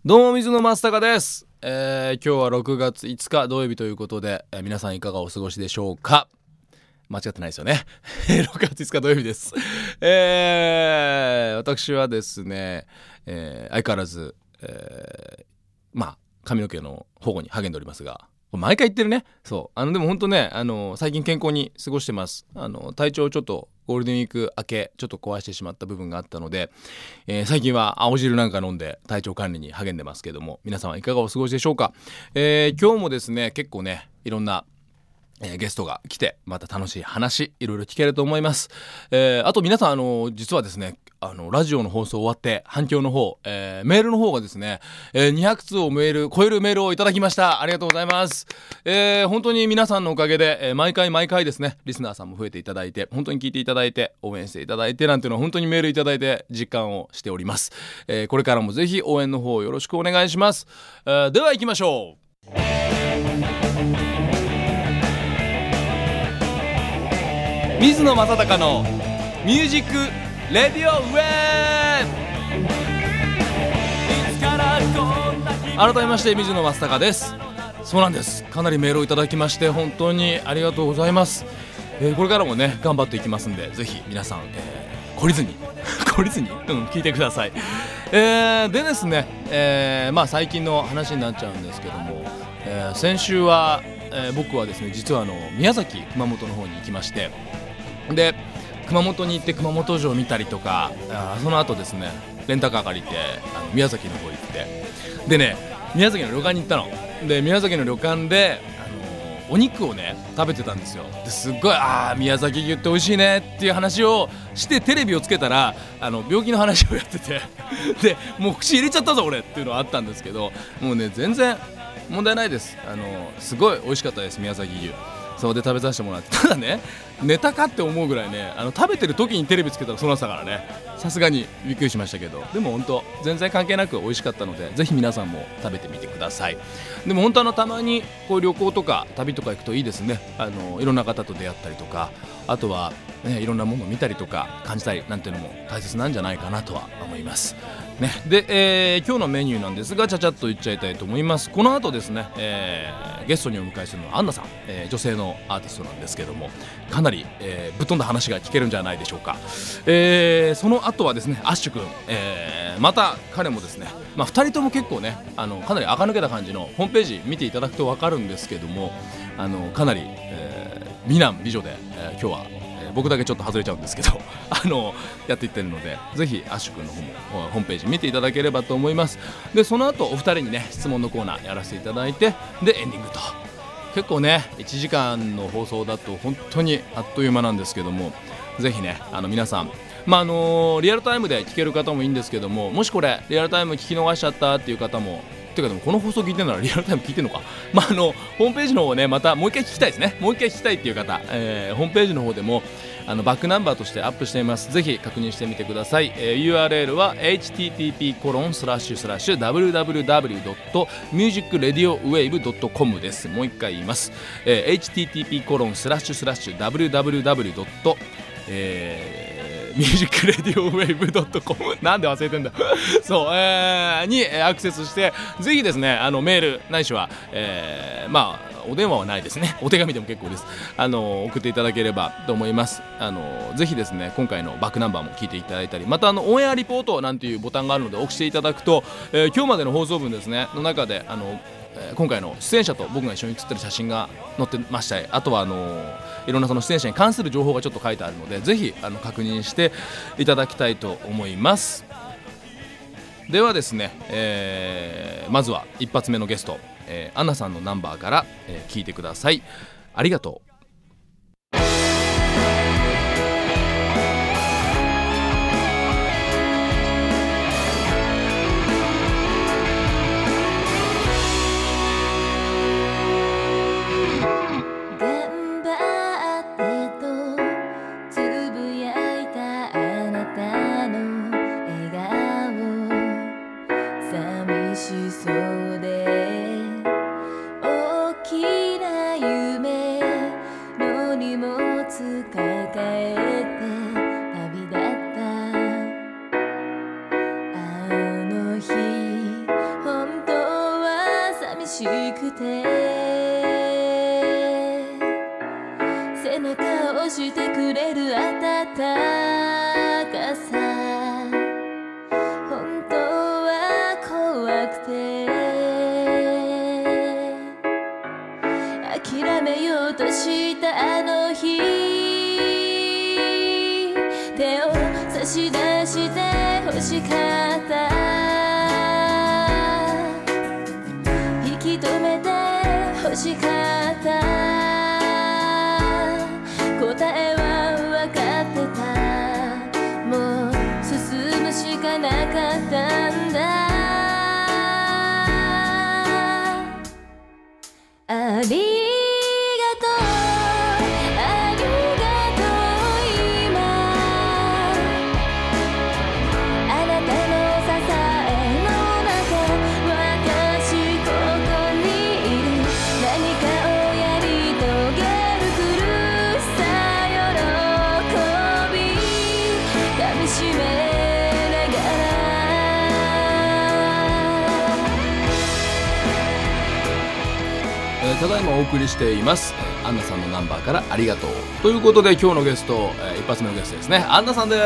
どうも水野松隆です。今日は6月5日土曜日ということで、皆さんいかがお過ごしでしょうか。間違ってないですよね6月5日土曜日です。私はですね、相変わらず、髪の毛の保護に励んでおりますが、毎回言ってるね。そうでも本当ね、最近健康に過ごしてます。体調ちょっとゴールデンウィーク明けちょっと壊してしまった部分があったので、最近は青汁なんか飲んで体調管理に励んでますけども、皆さんはいかがお過ごしでしょうか。今日もですね、結構ねいろんなゲストが来てまた楽しい話いろいろ聞けると思います。あと皆さん実はですね、ラジオの放送終わって反響の方、メールの方がですね、200通を超えるメールをいただきました。ありがとうございます。本当に皆さんのおかげで、毎回ですね、リスナーさんも増えていただいて、本当に聞いていただいて応援していただいてなんていうのは本当にメールいただいて実感をしております。これからもぜひ応援の方よろしくお願いします。では行きましょう。水野正孝のミュージックレディオウェブ。改めまして水野正孝です。そうなんです、かなりメールをいただきまして本当にありがとうございます。これからもね頑張っていきますんで、ぜひ皆さん、懲りずに聞いてください。でですね、最近の話になっちゃうんですけども、先週は、僕はですね実は宮崎熊本の方に行きまして、で熊本に行って熊本城を見たりとか、その後ですねレンタカー借りて宮崎の方行って、でね宮崎の旅館に行ったので、宮崎の旅館でお肉をね食べてたんですよ。ですっごい宮崎牛って美味しいねっていう話をしてテレビをつけたら病気の話をやっててでもう口入れちゃったぞ俺っていうのはあったんですけど、もうね全然問題ないです。すごい美味しかったです宮崎牛。そうで食べさせてもらって、ただねネタかって思うぐらいね食べてる時にテレビつけたらそうなってたからね、さすがにびっくりしましたけど、でも本当全然関係なく美味しかったので、ぜひ皆さんも食べてみてください。でも本当たまにこう旅行とか旅とか行くといいですね。いろんな方と出会ったりとか、あとは、いろんなものを見たりとか感じたりなんていうのも大切なんじゃないかなとは思いますね。で、今日のメニューなんですがちゃちゃっと言っちゃいたいと思います。この後ですね、ゲストにお迎えするのはアンナさん、女性のアーティストなんですけども、かなり、ぶっ飛んだ話が聞けるんじゃないでしょうか。その後はですねアッシュ君、また彼もですね、2人とも結構ねかなり垢抜けた感じの、ホームページ見ていただくと分かるんですけども、かなり、美男美女で、今日は僕だけちょっと外れちゃうんですけどやっていってるので、ぜひアッシュ君の方もホームページ見ていただければと思います。でその後お二人にね質問のコーナーやらせていただいて、でエンディングと、結構ね1時間の放送だと本当にあっという間なんですけども、ぜひね皆さん、リアルタイムで聞ける方もいいんですけども、もしこれリアルタイム聞き逃しちゃったっていう方も、てかでもこの放送聞いてるならリアルタイム聞いてるのか、ホームページの方をねまたもう一回聞きたいですね。もう一回聞きたいっていう方、ホームページの方でもバックナンバーとしてアップしています。ぜひ確認してみてください。URL は http://www.musicradiowave.com です。もう一回言います。http://www. ミュージックレディオウェイブ .com なんで忘れてんだそう、にアクセスして、ぜひですねメールないしは、お電話はないですね、お手紙でも結構です。送っていただければと思います。ぜひですね今回のバックナンバーも聞いていただいたり、またオンエアリポートなんていうボタンがあるので押していただくと、今日までの放送分ですねの中で今回の出演者と僕が一緒に写ってる写真が載ってました。あとはいろんなその出演者に関する情報がちょっと書いてあるので、ぜひ確認していただきたいと思います。ではですね、まずは一発目のゲスト、アンナさんのナンバーから、聞いてください。ありがとう。 大きな夢しくて背中を押してくれる温かさ本当は怖くて諦めようとしたあの日手を差し出して欲しかった引き止めて欲しかった答えは分かってたもう進むしかなかったんだありがとうありがとう今あなたの支えの中私ここにいる何かをやり遂げる苦しさ喜び噛みしめながらただいまお送りしていますアンナさんのナンバーからありがとうということで今日のゲスト、一発目のゲストですねアンナさんです。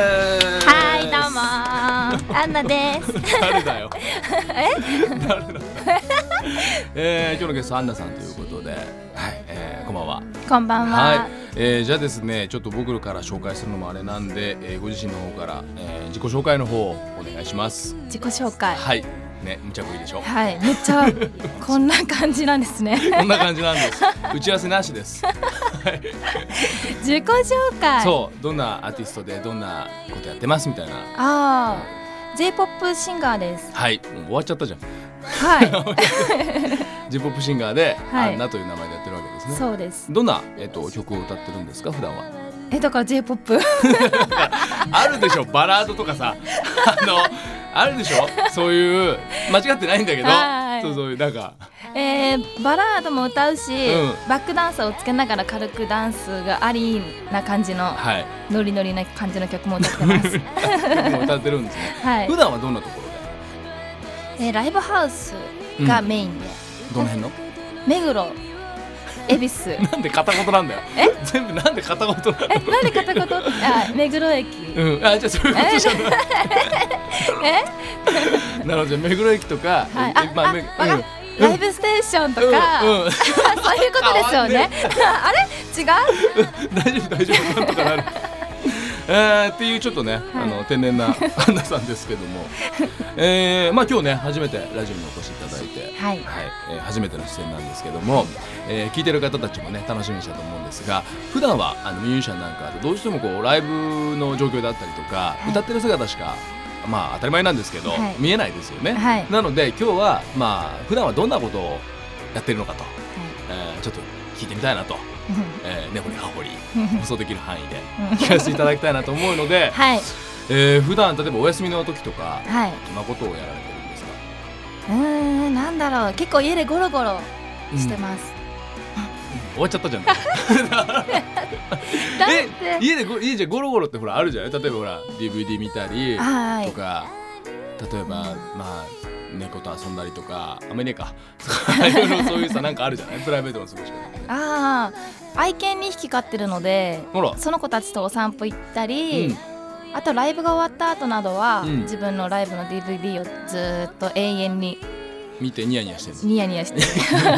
はいどうもアンナです誰だよ誰だ今日のゲストアンナさんということで、はいこんばんは。 こんばんは、 はいじゃあですねちょっと僕から紹介するのもあれなんで、ご自身の方から、自己紹介の方をお願いします。 自己紹介はいね、むちゃくいいでしょ。 はい、めっちゃこんな感じなんですねこんな感じなんです打ち合わせなしです自己紹介そうどんなアーティストでどんなことやってますみたいな。 あー J-POP シンガーです。 はいもう終わっちゃったじゃんはい J-POP シンガーで、 はい、 アンナという名前でやってるわけですね。 そうです。 どんな、曲を歌ってるんですか普段は。 だから J-POP あるでしょバラードとかさあるでしょそういう間違ってないんだけど、 はいそういうなんか、 バラードも歌うし、 うんバックダンサーをつけながら軽くダンスがありな感じの、 はいノリノリな感じの曲も歌ってますもう歌ってるんですね、 はい普段はどんなところで、 ライブハウスがメインで、 どの辺の目黒恵比寿なんで片言なんだよ全部なんで片言なんだよなんで片言目黒駅、 うん、あじゃあそういうことじゃないなので目黒駅とか、 はいうんライブステーションとか、 うんそういうことですよねあれ違う大丈夫なんとかなるっていうちょっとね、天然なアンナさんですけども、まあ今日ね初めてラジオにお越しいただいて、 はい初めての出演なんですけども、聞いてる方たちもね楽しみにしたと思うんですが、普段はミュージシャンなんかでどうしてもこうライブの状況だったりとか、歌ってる姿しかまあ当たり前なんですけど、見えないですよね、なので今日はまあ普段はどんなことをやってるのかと、ちょっと聞いてみたいなと根掘り葉掘り放送できる範囲で聞かせていただきたいなと思うので、普段例えばお休みの時とか、どんなことをやられてるんですか。 なんだろう、結構家でゴロゴロしてます、 終わっちゃったじゃん家でゴロゴロってほらあるじゃない。例えばほら DVD 見たりとか、例えばまあ猫と遊んだりとか、あんまりねえかそういうさなんかあるじゃないプライベートの過ごし方。 愛犬2匹飼ってるので、その子たちとお散歩行ったり、あとライブが終わった後などは、自分のライブの DVD をずっと永遠に見てニヤニヤしてる。 ニヤニヤしてる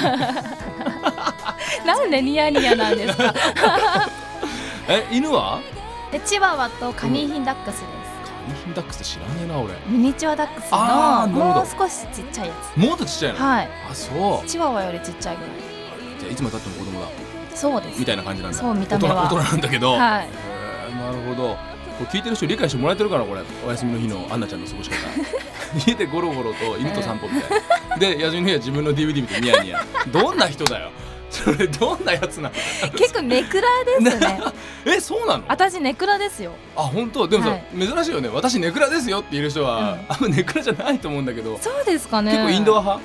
なんでニヤニヤなんですか犬はチワワとカニーヒンダックスです。 カニーヒンダックスって知らねえな俺。 ミニチュアダックスのもう少しちっちゃいやつ。 もっとちっちゃいの。 はい。 あ、そう。 チワワよりちっちゃいぐらい。 じゃあいつまで経っても子供だ。 そうです。 みたいな感じなんだ。 そう、見た目は大人なんだけど。 はい。 なるほど。これ聞いてる人理解してもらえてるかなこれ。お休みの日のアンナちゃんの過ごし方家でゴロゴロと犬と散歩みたいな、で休みの日は自分の DVD 見てニヤニヤどんな人だよそれ。どんなやつなの結構ネクラですねそうなの。 私ネクラですよ。 あ、本当。でもさ、珍しいよね。私ネクラですよって言う人は、あんまネクラじゃないと思うんだけど。 そうですかね。 結構インドア派。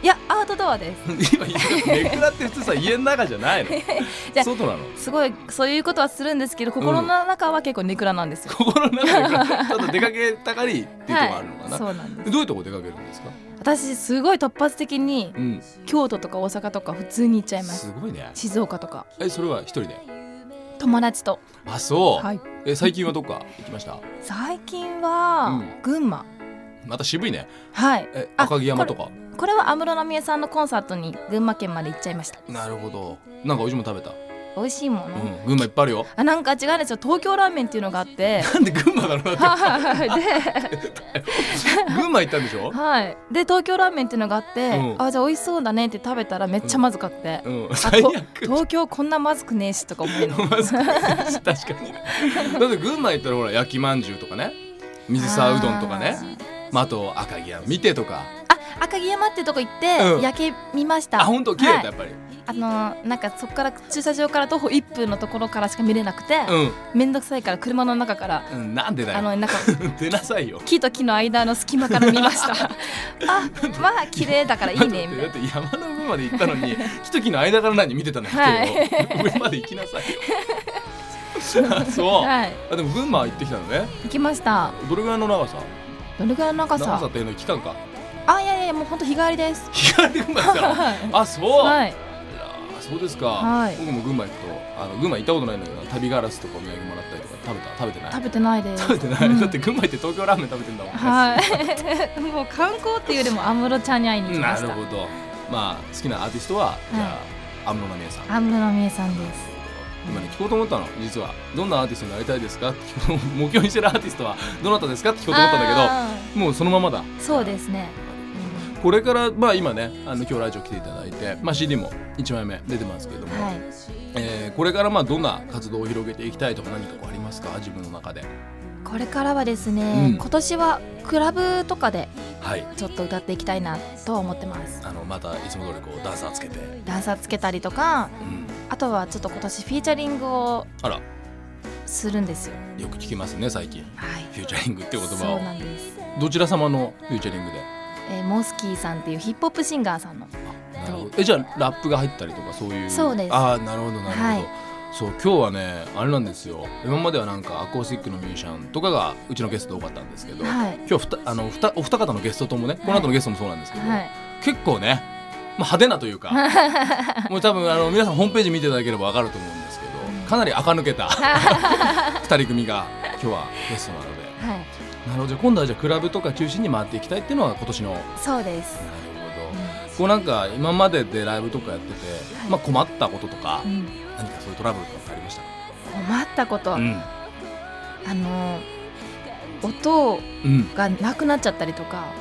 いやアウトドアです今ネクラって普通さ家の中じゃないのじゃあ外なの？ すごいそういうことはするんですけど心の中は結構ネクラなんですよ、 心の中でちょっと出かけたがりっていうところあるのかな、 はい、そうなんです。 どういうとこ出かけるんですか？ 私すごい突発的に、 うん、 京都とか大阪とか普通に行っちゃいます。 すごいね。 静岡とかそれは一人で？ 友達と。 あ、そう、 はい、 最近はどっか行きました？ 最近は、群馬。 また渋いね。 はい。 赤城山とか。 これは安室奈美恵さんのコンサートに群馬県まで行っちゃいました。 なるほど。なんか美味しいもの食べた？ 美味しいもの、 群馬いっぱいあるよ。 なんか違うんですよ。東京ラーメンっていうのがあってなんで群馬だろうなって群馬行ったんでしょ？ はい。で東京ラーメンっていうのがあって、じゃあ美味しそうだねって食べたらめっちゃまずかって、 最悪。 東京こんなまずくねえしとか思いのまずくねえし、確かにね。だって群馬行ったらほら焼きまんじゅうとかね、水沢うどんとかね、あと赤城山見てとか。 赤城山ってとこ行って、夜景見ました。 本当綺麗だった、やっぱり。 なんかそこから駐車場から徒歩1分のところからしか見れなくて、めんどくさいから車の中から、 なんでだよ、 なんか出なさいよ。 木と木の間の隙間から見ましたまあ綺麗だからいいねみたいな。 だって山の上まで行ったのに木と木の間から何見てたのよ、上まで行きなさいよそう、でも群馬行ってきたのね。 行きました。 どれぐらいの長さ？ どれぐらいの長さ？ 長さっていうの期間か。 いやいやもう本当日帰りです。 日帰りで群馬行ったの？そう。 はい。 そうですか。僕も群馬行くと群馬行ったことないんだけど、旅ガラスとかお土産もらったりとか食べてない？食べてないです。食べてない。だって群馬行って東京ラーメン食べてんだもんね。 はい。もう観光っていうよりも安室ちゃんに会いに来ました。 なるほど。まあ好きなアーティストはじゃあ安室奈美恵さん。 安室奈美恵さんです。 今ね聞こうと思ったの、実はどんなアーティストになりたいですかって目標にしてるアーティストはどなたですかって聞こうと思ったんだけど、もうそのままだ。 そうですね。 これから今ね今日ラジオ来ていただいて、CD も1枚目出てますけども、これからどんな活動を広げていきたいとか何かありますか、自分の中で。 これからはですね、今年はクラブとかでちょっと歌っていきたいなとは思ってます。 またいつも通りダンサーつけたりとか、あとはちょっと今年フィーチャリングをするんですよ。 よく聞きますね最近、フューチャリングって言葉を。 そうなんです。 どちら様のフューチャリングで？ モスキーさんっていうヒップホップシンガーさんの。 なるほど。じゃあラップが入ったりとかそういう。 そうです。 なるほどなるほど、そう今日はねあれなんですよ。今まではなんかアコースティックのミュージシャンとかがうちのゲスト多かったんですけど、今日お二方のゲストともね、この後のゲストもそうなんですけど、結構ね、派手なというかもう多分皆さんホームページ見ていただければ分かると思うんですけど、かなり垢抜けた2人組が今日はゲストなので、なるほど。今度はじゃあクラブとか中心に回っていきたいっていうのは今年の。 そうです。 なるほど。なんか今まででライブとかやってて、困ったこととか、何かそういうトラブルとかありましたか？ 困ったこと、音がなくなっちゃったりとか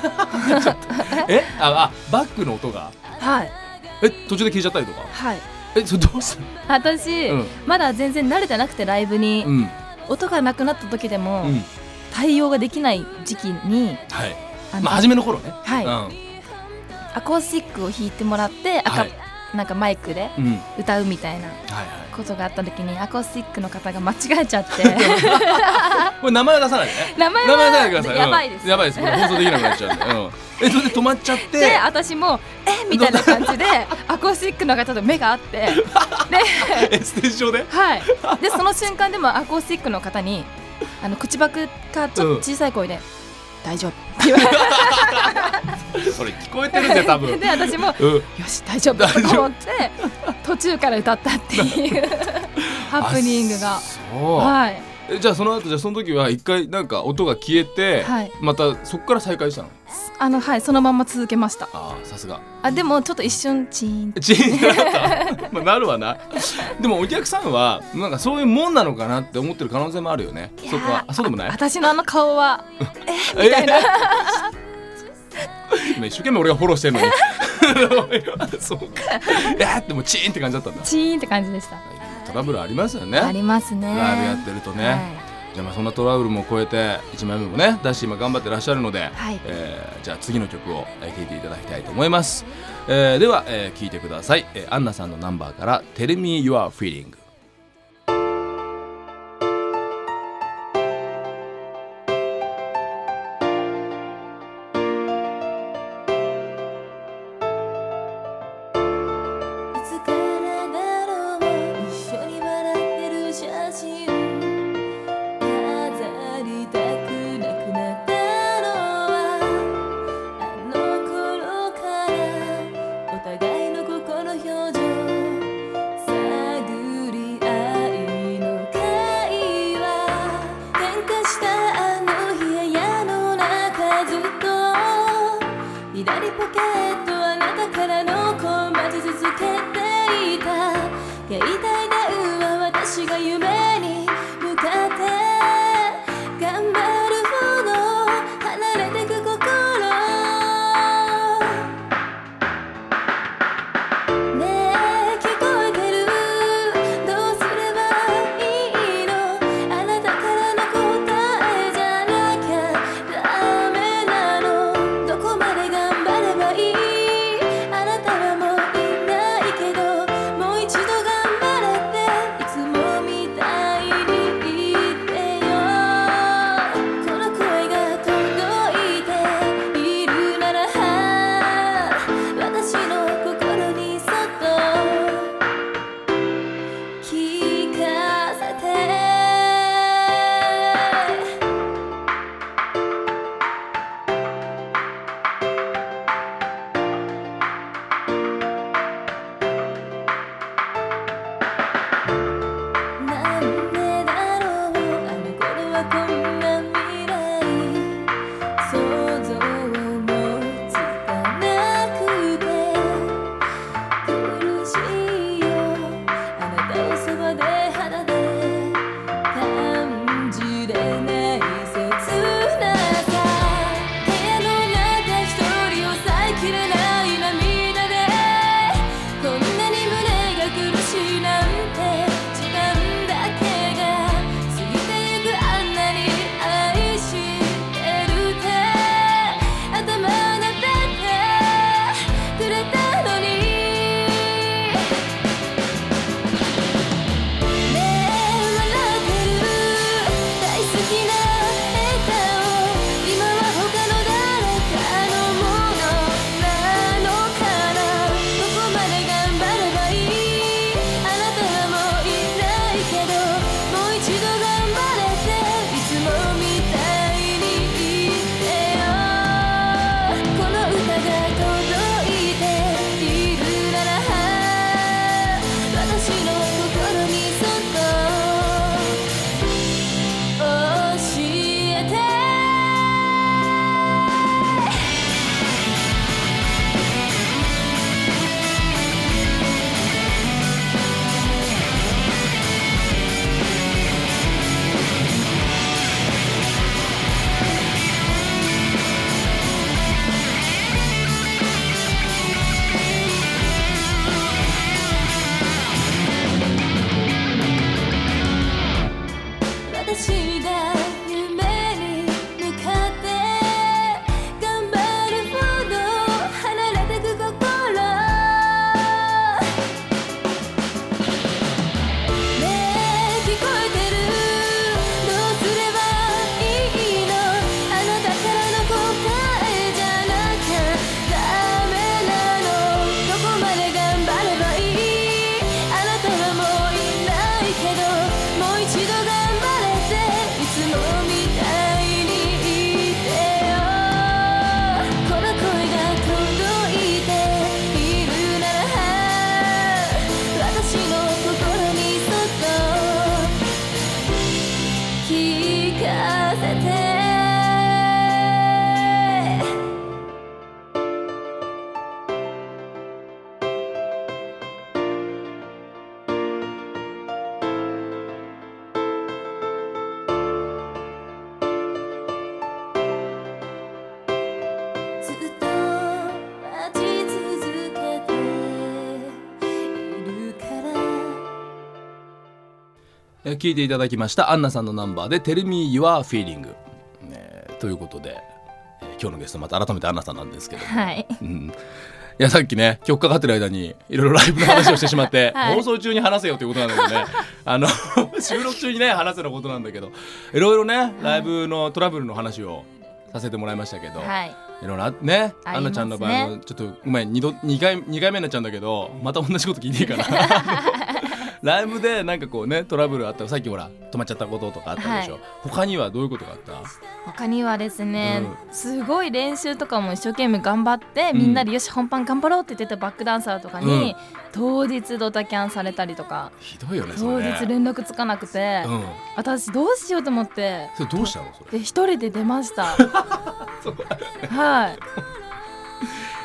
バックの音が途中で消えちゃったりとか。それどうしたの？ 私、まだ全然慣れてなくてライブに、音がなくなった時でも、対応ができない時期に、 初めの頃ね、 アコースティックを弾いてもらって、なんかマイクで歌うみたいなことがあった時に、アコースティックの方が間違えちゃってこれ名前は出さないでね。名前は出さないでください。 やばいです、 やばいです。これ放送できなくなっちゃうんで、それで止まっちゃって、 で私もみたいな感じでアコースティックの方と目が合ってでステージ上で、 でその瞬間でもアコースティックの方に口パクかちょっと小さい声で、大丈夫って言われてそれ聞こえてるぜ多分。 で私も、よし大丈夫と思って途中から歌ったっていうハプニングが。じゃあその時は一回なんか音が消えて、またそこから再開したの？ そのまま続けました。 さすが。 でもちょっと一瞬チーンってなるわな。でもお客さんはなんかそういうもんなのかなって思ってる可能性もあるよね。そこはそうでもない？ 私の顔はみたいな今一生懸命俺がフォローしてるのにそうか。でもチーンって感じだったんだ。 チーンって感じでした。 トラブルありますよね。 ありますね。 ライブやってるとね。じゃあそんなトラブルも超えて1枚目もね出して今頑張ってらっしゃるので、じゃあ次の曲を聴いていただきたいと思います。では聴いてください。アンナさんのナンバーから「Tell Me Your Feeling」。 左ポケットあなたからの子待ち続けていた携帯電話私が夢に向かって頑張るほど離れてく心ねえ聞こえてるどうすればいいのあなたからの答えじゃなきゃダメなのどこまで頑張ればいいあなたはもういないけどもう一度頑張れていつもみたいに言ってよこの声が届いているなら私の心にそっと聞かせてなんでだろうあの頃はこんな未来想像もつかなくて苦しいよあなたをそばで肌で感じれない切なさ部屋の中一人抑えきれない涙でこんなに胸が苦しいなんて時間だけが過ぎてゆくあんなに愛してるって頭なでてくれたのにねえ笑ってる大好きな笑顔今は他の誰かのものなのかなどこまで頑張ればいいあなたはもういないけどもう一度頑張れていつもみたいに言ってよこの歌が届いているなら私の心にそっと教えて私が夢に向かって頑張るほど離れてく心ねえ聞こえてるどうすればいいのあなたからの答えじゃなきゃダメなのどこまで頑張ればいいあなたはもういないけどもう一度頑張れていつもみたいに言ってよこの声が届いているなら私の心にそっと聞かせてずっと待ち続けているから聞いていただきましたアンナさんのナンバーで Tell Me Your Feeling、ということで、今日のゲストまた改めてアンナさんなんですけども、 はいいやさっきね曲かかってる間にいろいろライブの話をしてしまって、 はい放送中に話せよということなんだけどね収録中にね話せのことなんだけどいろいろねライブのトラブルの話をさせてもらいましたけど、 はいいろいろねありますねアンナちゃんの場合もちょっとごめん2回目になっちゃうんだけどまた同じこと聞いていいかなライブでなんかこうねトラブルあったらさっきほら止まっちゃったこととかあったでしょ、 はい他にはどういうことがあった？ 他にはですね、すごい練習とかも一生懸命頑張って、みんなでよし本番頑張ろうって言ってたバックダンサーとかに、当日ドタキャンされたりとか、 ひどいよねそ当れね。 日連絡つかなくて、私どうしようと思ってそれどうしたのそれ？ で一人で出ましたそうはい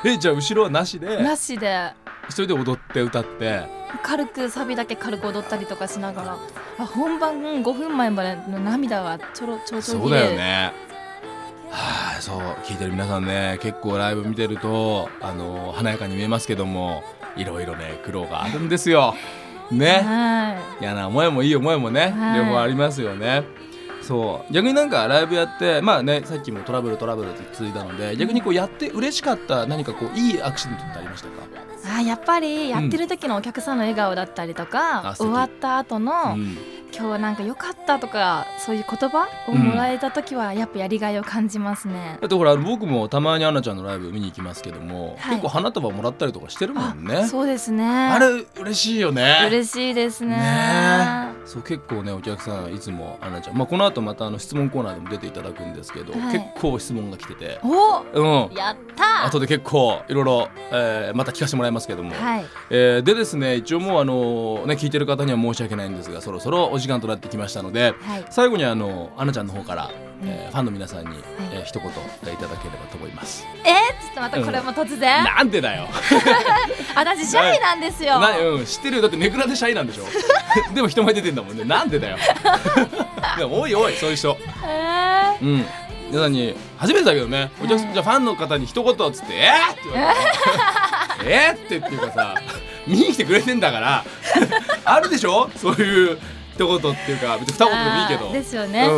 じゃあ後ろはなしでなしで一人で踊って歌って軽くサビだけ軽く踊ったりとかしながら、本番5分前までの涙がちょちょそうだよね。はあ、そう聞いてる皆さんね、結構ライブ見てると華やかに見えますけども、いろいろね苦労があるんですよね。嫌な思いもいい思いもね、両方ありますよね。そう逆になんかライブやってまあね、さっきもトラブルって続いたので、逆にこうやって嬉しかった何かこういいアクシデントってありましたか？ やっぱりやってる時のお客さんの笑顔だったりとか、終わった後の、今日はなんか良かったとかそういう言葉をもらえた時はやっぱやりがいを感じますね。 だってほら僕もたまにアンナちゃんのライブ見に行きますけども、結構花束もらったりとかしてるもんね。 そうですね。 あれ嬉しいよね。 嬉しいですね。 そう結構ねお客さんいつもアンナちゃん、この後また質問コーナーでも出ていただくんですけど、結構質問が来てて、 やった後で結構いろいろまた聞かせてもらいますけども、でですね、一応もう聞いてる方には申し訳ないんですが、そろそろお時間となってきましたので、最後にアンナちゃんの方から、ファンの皆さんに、一言いただければと思います。 ちょっとまたこれも突然、 なんでだよ私シャイなんですよ。 知ってるよ、だってネクラでシャイなんでしょでも人前出てんだもんね。なんでだよでもおいそういう人、皆さんに初めてだけどね、じゃあファンの方に一言っつってって言われてっていうかさ、見に来てくれてんだからあるでしょ、そういう一言っていうか、別に二言でもいいけどですよね。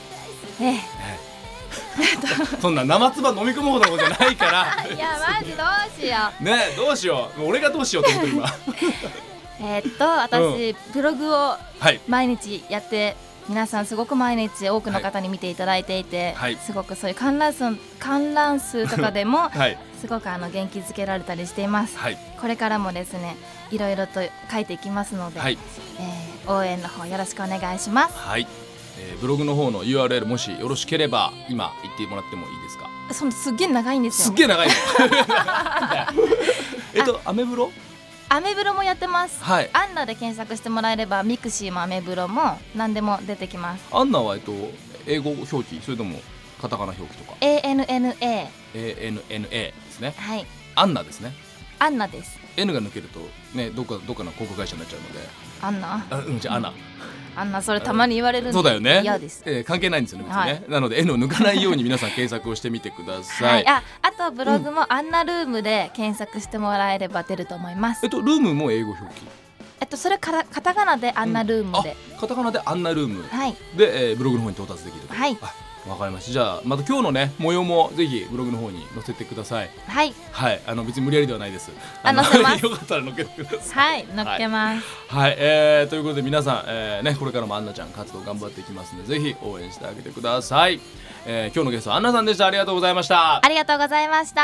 そんな生唾飲み込むほどのことじゃないからいやマジどうしようね、どうしよう、俺がどうしようと思って今私、ブログを毎日やって、皆さんすごく毎日多くの方に見ていただいていて、すごくそういう観覧数とかでもすごく元気づけられたりしています。これからもですね、いろいろと書いていきますので、応援の方よろしくお願いします。 ブログの方の URL もしよろしければ今言ってもらってもいいですか？ すっげえ長いんですよ。 すっげえ長いのアメブロもやってます。アンナで検索してもらえれば、ミクシーもアメブロも何でも出てきます。 アンナは英語表記、それともカタカナ表記とか？ ANNA ですね。アンナですね。 アンナです。 N が抜けるとね、どっかの広告会社になっちゃうので、 アンナじゃあアンナそれたまに言われるんで、 そうだよね。 嫌です。 関係ないんですよね、別にね。なので N を抜かないように皆さん検索をしてみてください。 あとブログもアンナルームで検索してもらえれば出ると思います。 ルームも英語表記？ それカタカナでアンナルームで、 カタカナでアンナルームで、ブログの方に到達できると。わかりました。じゃあまた今日のね模様もぜひブログの方に載せてください。別に無理やりではないです。 載せます。 よかったら載っけてください。 載っけます。 ということで皆さん、これからもアンナちゃん活動頑張っていきますので、ぜひ応援してあげてください。今日のゲストはアンナさんでした。ありがとうございました。 ありがとうございました。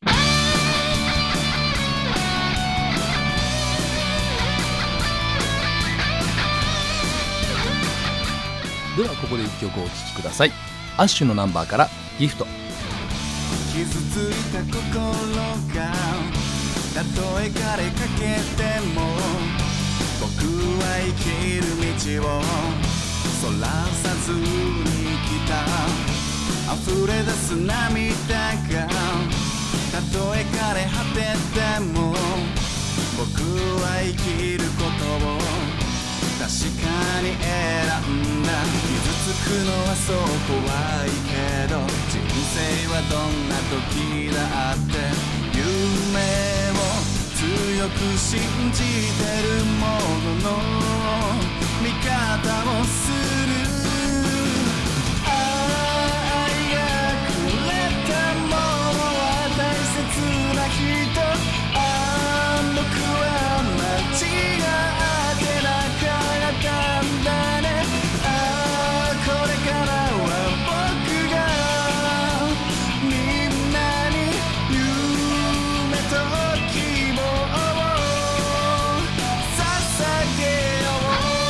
ではここで一曲お聴きください。アッシュのナンバーからギフト。 傷ついた心がたとえ枯れかけても、僕は生きる道をそらさずに来た。溢れ出す涙がたとえ枯れ果てても、僕は生きることを確かに選んだ。傷つくのはそう怖いけど、人生はどんな時だって夢を強く信じてるものの味方をする。愛がくれたものは大切な人。僕は間違ってなかったんだね。これからは僕がみんなに夢と希望を捧げよ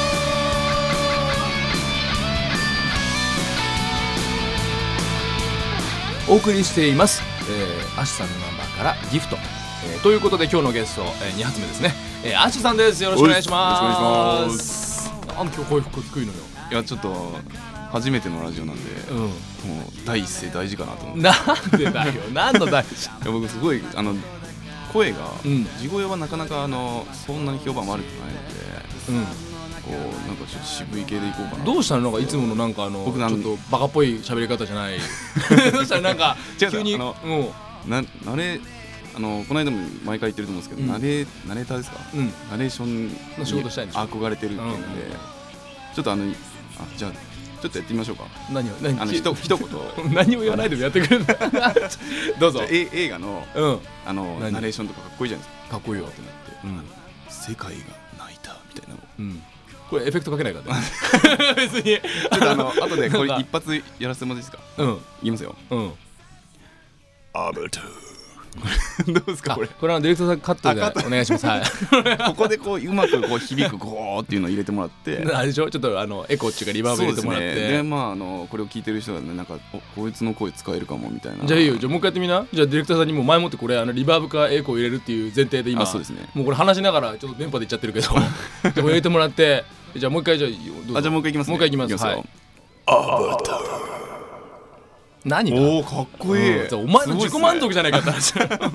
う。お送りしています、アシさんのナンバーからギフト。ということで今日のゲスト、2発目ですね、アシさんです。よろしくお願いします。 よろしくお願いします。 なんで今日声低いのよ。 いやちょっと初めてのラジオなんで、もう第一声大事かなと思って。 なんでだよ何の大事僕すごい声が、地声はなかなかそんなに評判悪くないので、こうなんかちょっと渋い系でいこうかな。 どうしたのなんかいつものなんか僕ちょっとバカっぽい喋り方じゃないどうしたのなんか急にこの間も毎回言ってると思うんですけど、ナレーターですか、ナレーションの仕事したいんでしょ。 憧れてるっていうので、ちょっとじゃあちょっとやってみましょうか。 何一言何も言わないでもやってくれるどうぞ。 映画のナレーションとかかっこいいじゃないですか。 かっこいいよってなって、世界が泣いたみたいなの、 これエフェクトかけないからね別にちょっと後でこれ一発やらせてもらっていいですか。言いますよ。アバターどうですかこれ。 これはディレクターさんカットでお願いします。 ここでこううまくこう響くゴーっていうのを入れてもらって、 あれでしょ、ちょっとエコーっていうかリバーブ入れてもらって、 でこれを聞いてる人がね、なんかこいつの声使えるかもみたいな。 じゃあいいよ、じゃあもう一回やってみな。じゃあディレクターさんにも前もってこれリバーブかエコー入れるっていう前提で今、 そうですね、 もうこれ話しながらちょっと電波で言っちゃってるけどでも入れてもらって、じゃあもう一回じゃあじゃあもう一回いきます。 もう一回いきます。 はい。アバター。 何がおーかっこいい、 お前の自己満足じゃないかって話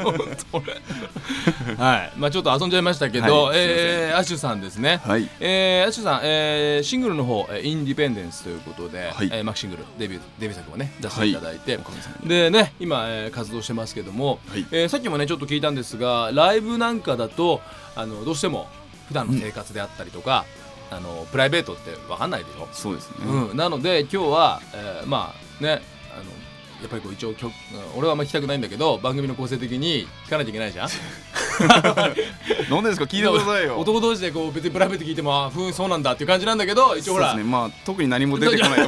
はい、まあちょっと遊んじゃいましたけど、アッシュさんですね。アッシュさん、シングルの方インディペンデンスということで、マキシングルデビュー作をね出していただいて、でね今活動してますけども、さっきもねちょっと聞いたんですが、ライブなんかだとどうしても普段の生活であったりとか、プライベートって分かんないでしょ。 そうですね、 なので今日は、まあねやっぱりこう一応俺はあんま聞きたくないんだけど、番組の構成的に聞かないといけないじゃんなんですか、聞いてくださいよ。 男同士でこう別にプライベート聞いてもそうなんだっていう感じなんだけど、一応ほらそうですね、まあ特に何も出てこないよ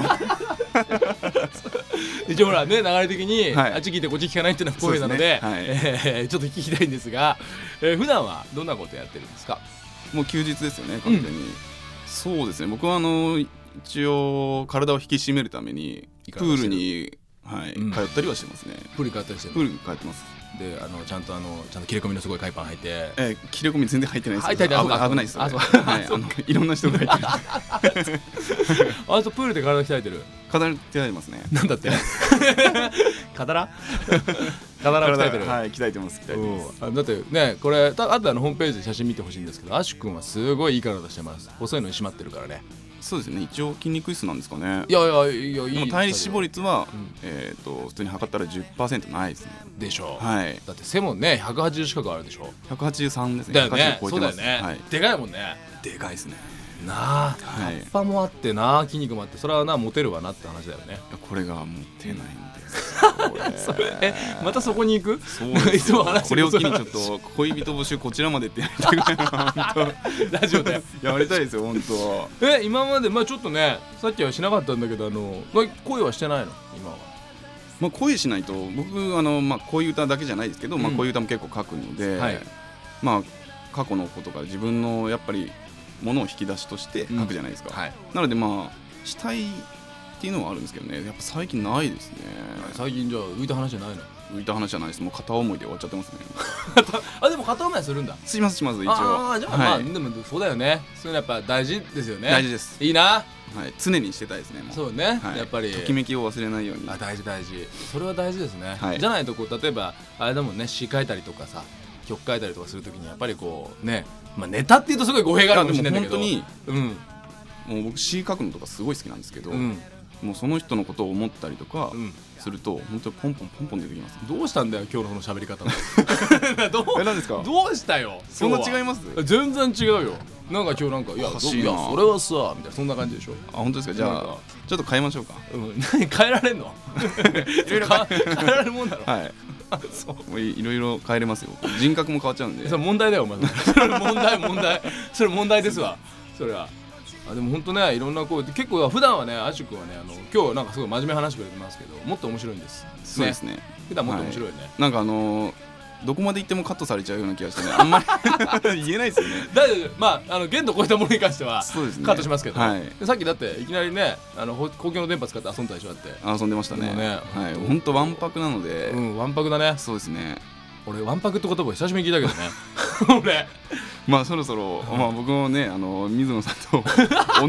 一応ほらね、流れ的にあっち聞いてこっち聞かないっていうのは不公平なので、ちょっと聞きたいんですが、普段はどんなことやってるんですか。 もう休日ですよね、完全に。そうですね、僕は一応体を引き締めるためにプールに通ったりはしてますね。 プール通ったりしてる。 プール通ってます。 でちゃんと切れ込みのすごい海パン履いて。 切れ込み全然入ってないです。 入ってない。 危ないですよ。いろんな人が入ってる。 あとプールで体鍛えてる。 体鍛えてますね。 なんだって。体鍛えてる。 はい、鍛えてます。 だってね、これあとホームページで写真見てほしいんですけど、アシュ君はすごいいい体してます。細いのに締まってるからね。 そうですね、一応筋肉質なんですかね。 いやいい。 でも体脂肪率は普通に測ったら 10% ないですね。 でしょ。 はい。 だって背もね180近くあるでしょ。 183ですね。 だよね。そうだよね。でかいもんね。 でかいですね。 なあ、葉っぱもあってな、筋肉もあって、それはなモテるわなって話だよね。 これがモテないんですそれまたそこに行く。 そうですよ。これを機にちょっと恋人募集こちらまでってやりたくないな。 ラジオでやりたいですよ本当。 今までちょっとね、さっきはしなかったんだけど、恋はしてないの今は。 恋しないと僕恋歌だけじゃないですけど、恋歌も結構書くので、過去のことから自分のやっぱりものを引き出しとして書くじゃないですか。なのでしたいっていうのはあるんですけどね、やっぱ最近ないですね。 最近じゃあ浮いた話じゃないの。 浮いた話じゃないです。もう片思いで終わっちゃってますね。 でも片思いするんだ。 します一応。 じゃあでもそうだよね。そういうのやっぱ大事ですよね。 大事です。 いいな。 常にしてたいですね。 そうね、やっぱりときめきを忘れないように。 大事。それは大事ですね。じゃないと例えばあれだもんね、詩書いたりとかさ、曲書いたりとかするときにやっぱりこうね、ネタっていうとすごい語弊があるかもしれないんだけど、 本当にもう僕詩書くのとかすごい好きなんですけど、もうその人のことを思ったりとかすると本当にポンポン出てきます。 どうしたんだよ今日のその喋り方何ですか。 どうしたよ。 そんな違います。 全然違うよ。なんか今日いやそれはさみたいな、そんな感じでしょ。 本当ですか。じゃあちょっと変えましょうか。 何変えられんの。いろいろ変えられるもんだろ。 そういろいろ変えれますよ。人格も変わっちゃうんで。 それ問題だよお前。それ問題ですわ。それはでも本当ね、いろんな声で結構普段はね、アシュ君はね今日なんかすごい真面目な話くれてますけど、もっと面白いんです。 そうですね。 普段もっと面白いね。 なんかどこまで行ってもカットされちゃうような気がしてね、あんまり言えないですよね。 だって限度超えたものに関してはカットしますけど、さっきだっていきなりね公共の電波使って遊んだでしょ。だって遊んでましたね。本当わんぱくなので。 わんぱくだね。 そうですね。 俺わんぱくって言葉を久しぶりに聞いたけどね。俺そろそろ僕もね水野さんと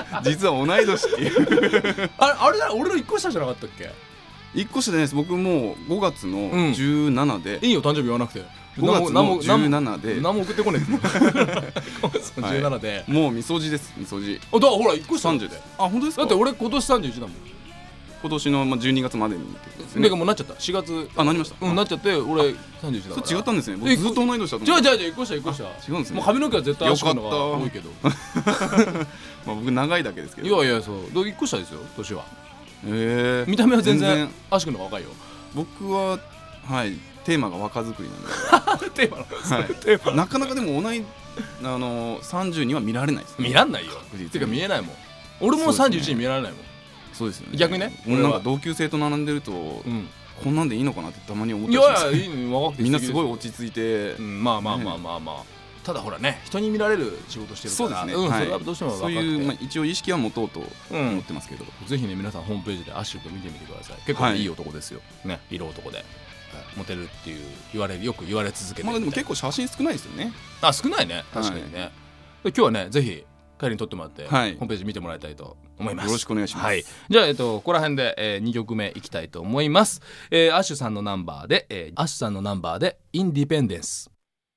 実は同い年っていうあれ俺の1個下じゃなかったっけ ？1個下じゃないです。僕もう5月の17で、 いいよ誕生日言わなくて 5月の17で何も送ってこねえって5月の17で、 もうみそじです。みそじだからほら1個下 30で。あ、本当ですか？ だって俺今年31だもん。 今年の12月までにでもうなっちゃった4月。 なりました。 なっちゃって俺31だから。 それ違ったんですね。僕ずっと同い年だと思って。 1個下1個下。 違うんですね。 もう髪の毛は絶対足のが多いけど僕長いだけですけど。 いやそう1個下ですよ年は。見た目は全然足くんの若いよ。 僕はテーマが若作りなんでテーマなかなかでも同い30には見られないです。 見らんないよ。てか見えないもん。俺も31に見られないもん。 そうですよね。 逆にね、 なんか同級生と並んでると、こんなんでいいのかなってたまに思ってました。いやいいの若くてみんなすごい落ち着いて、 まあただほらね、人に見られる仕事してるから、 そうですね、 それはどうしても分かって、 そういう一応意識は持とうと思ってますけど、 ぜひね皆さんホームページでアッシュ君見てみてください。結構いい男ですよね、色男でモテるっていうよく言われ続けてる。 まあでも結構写真少ないですよね。 少ないね、確かにね。今日はねぜひ帰りに撮ってもらって、ホームページ見てもらいたいと思います。 よろしくお願いします。 じゃあここら辺で、2曲目いきたいと思います。アッシュさんのナンバーで、インディペンデンス。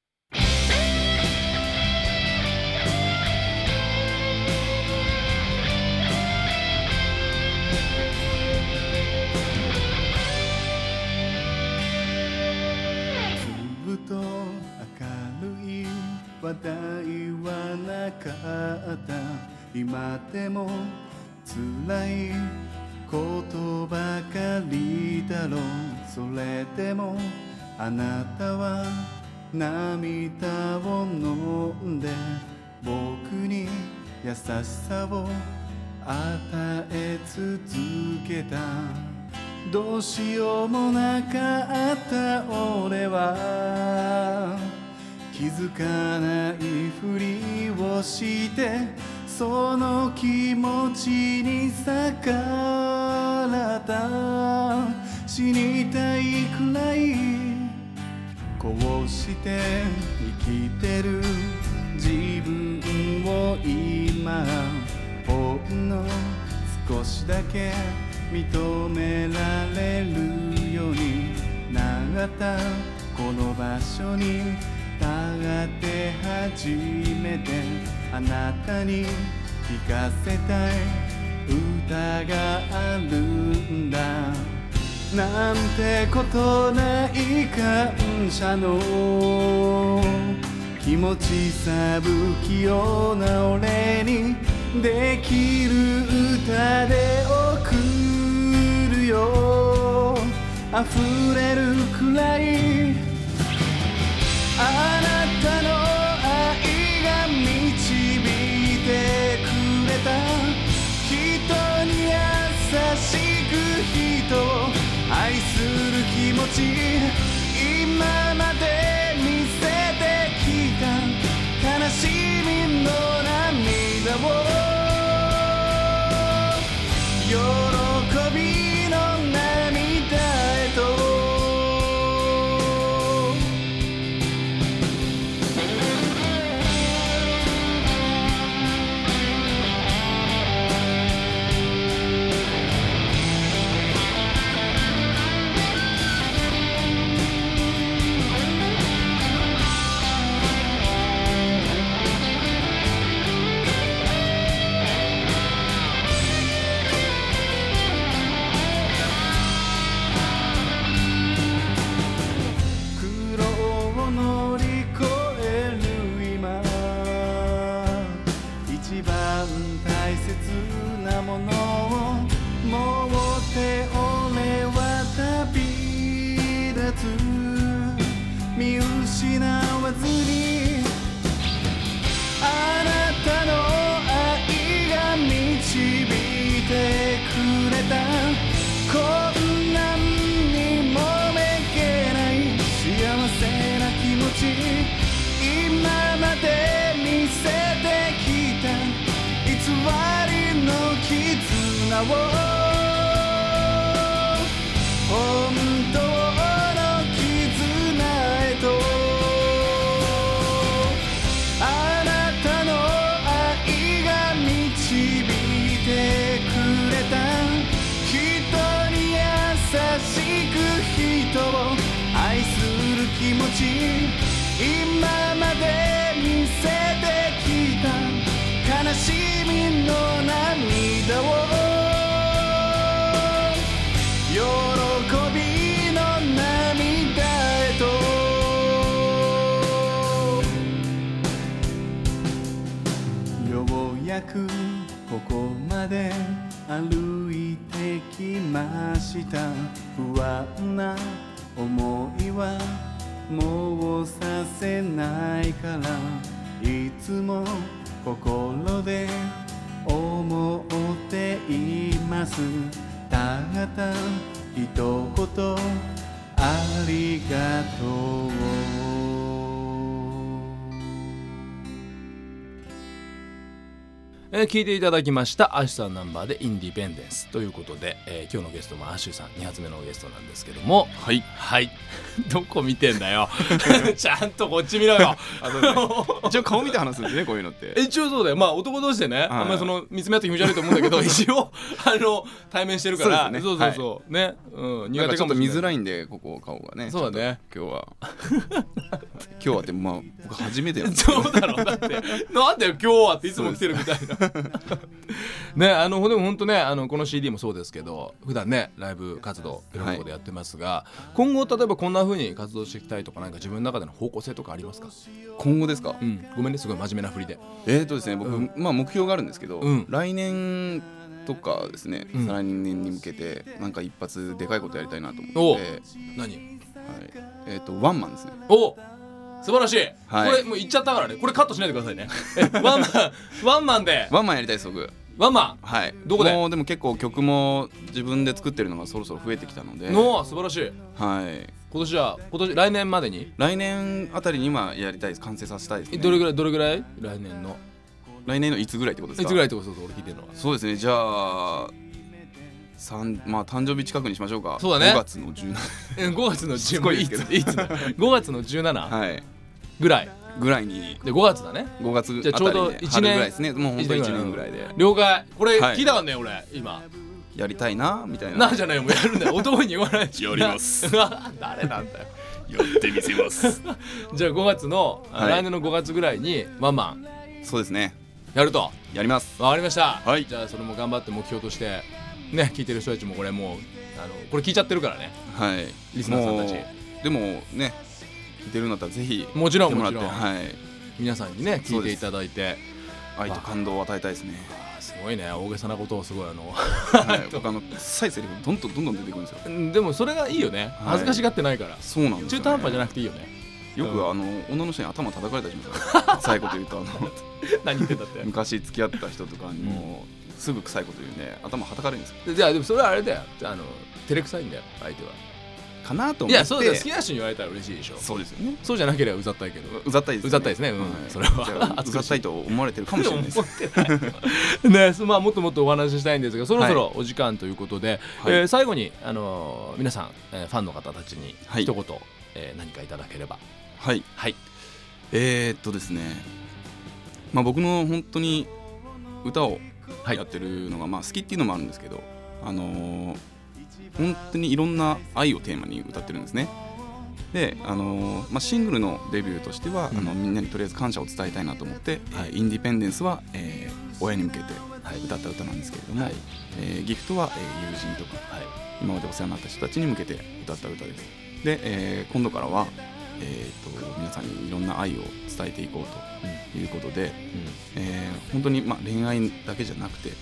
ずっと明るい話題はなかった。今でも辛いことばかりだろう。それでもあなたは涙を飲んで僕に優しさを与え続けた。どうしようもなかった俺は気づかないふりをしてその気持ちに逆らった。死にたいくらいこうして生きてる自分を今ほんの少しだけ認められるようになった。この場所に立って初めてあなたに聞かせたい歌があるんだ。なんてことない感謝の気持ちさ不器用な俺にできる歌で送るよ。溢れるくらいあなたの愛が導いてくれた。人に優しく人を愛する気持ち今まで見せてきた。悲しみの涙を喜びの涙へと。見失わずにあなたの愛が導いてくれた。こんなんにもめげない幸せな気持ち今まで見せてきた。偽りの絆を本当あなたの愛が導いち今まで見せてきた悲しみの涙を喜びの涙へとようやくここまで歩いてきました。不安な思いはもうさせないから、いつも心で思っています。ただ一言ありがとう。 聞いていただきましたアシュさんナンバーでインディペンデンスということで、今日のゲストもアシュさん2発目のゲストなんですけども、 はいはいどこ見てんだよちゃんとこっち見ろよ一応顔見て話すんですねこういうのって。 一応そうだよ、まあ男同士でね、あんまりその見つめ合って気持ち悪いと思うんだけど一応対面してるから、そうですね、そうそうそう、ね、うん、 苦手かもしれない。ちょっと見づらいんでここ顔がね。 そうだね、 今日はってまあ僕初めてなんでそうだろう、だってなんだよ今日はっていつも来てるみたいなね、でも本当ね、この CD もそうですけど、普段ねライブ活動いろんなことでやってますが、今後例えばこんな風に活動していきたいとか、なんか自分の中での方向性とかありますか？ 今後ですか？ うん、ごめんね、すごい真面目な振りで。 ですね、僕、まあ目標があるんですけど、来年とかですね、再来年に向けてなんか一発でかいことやりたいなと思って。 何？ はい、ワンマンですね。 お、素晴らしい、 はい、 これもう言っちゃったからね、これカットしないでくださいねワンマンでワンマンやりたいです僕。 ワンマン、 はい、 どこで？ もうでも結構曲も自分で作ってるのがそろそろ増えてきたので。 素晴らしい。 はい、 今年来年までに、 来年あたりに今やりたいです。完成させたいですね。 どれぐらい来年のいつぐらいってことですか？ いつぐらいってことですか？俺聞いてるのは。 そうですね、じゃあまあ誕生日近くにしましょうか。 そうだね、 5月の17 5月の17いつ5月の17、 はい、 ぐらいにで 5月だね。 5月あたりで、 じゃあちょうど1年ぐらいですね。もう本当1年ぐらいで。 了解。これ聞いたからね、俺今やりたいなみたいな。 なんじゃないよ、もうやるんだよ男に言わないし。 やります誰なんだよやってみせますじゃあ5月の、来年の5月ぐらいにワンマン、 そうですね、 やると。 やります。 わかりました、 はい、 じゃあそれも頑張って目標としてね、聞いてる人たちもこれもうこれ聞いちゃってるからね、 はい、 リスナーさんたち。 でもね、聞いてるんだったらぜひもちろん、 はい、 皆さんにね聞いていただいて愛と感動を与えたいですね。 すごいね、大げさなことをすごいはい、僕臭いセリフどんどん出てくるんですよ。 でもそれがいいよね、恥ずかしがってないから。 そうなんですよね、 中途半端じゃなくていいよね。 よく女の人に頭叩かれたりします最後と言うと何言ってたって昔付き合った人とかにもすぐ臭いこと言うんで頭はたかれるんですよ。 じゃあでもそれはあれだよ、照れくさいんだよ相手は。 かなと思って。 いや、そうだよ、好きな人に言われたら嬉しいでしょ。 そうですよね。 そうじゃなければうざったいけど。 うざったいですね。 それはうざったいと思われてるかもしれないですね。まあもっともっとお話ししたいんですが、そろそろお時間ということで、最後に皆さんファンの方たちに一言何かいただければ。 はいはい。ですね、まあ僕の本当に歌をやってるのがまあ好きっていうのもあるんですけど、本当にいろんな愛をテーマに歌ってるんですね。で、まあ、シングルのデビューとしては、みんなにとりあえず感謝を伝えたいなと思って、インディペンデンスは、親に向けて歌った歌なんですけれども、ギフトは、友人とか、今までお世話になった人たちに向けて歌った歌です。で、今度からは、皆さんにいろんな愛を伝えていこうということで、本当に、まあ、恋愛だけじゃなくて、